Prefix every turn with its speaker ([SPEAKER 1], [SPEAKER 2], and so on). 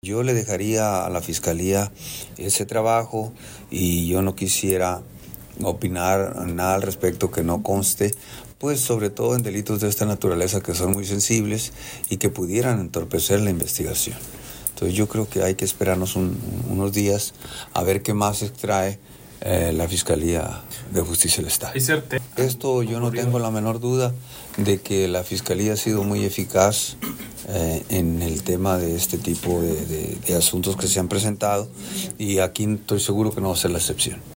[SPEAKER 1] Yo le dejaría a la Fiscalía ese trabajo y yo no quisiera opinar nada al respecto que no conste, pues sobre todo en delitos de esta naturaleza que son muy sensibles y que pudieran entorpecer la investigación. Entonces yo creo que hay que esperarnos unos días a ver qué más extrae la Fiscalía de Justicia del Estado. Esto yo no tengo la menor duda de que la Fiscalía ha sido muy eficaz en el tema de este tipo de asuntos que se han presentado y aquí estoy seguro que no va a ser la excepción.